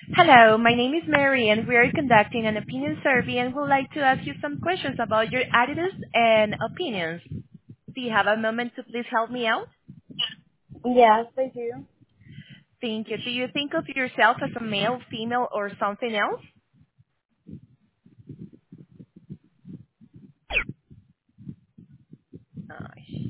Hello, my name is Mary, and we are conducting an opinion survey and would like to ask you some questions about your attitudes and opinions. Do you have a moment to please help me out? Yes, I do. Thank you. Do you think of yourself as a male, female, or something else? Nice.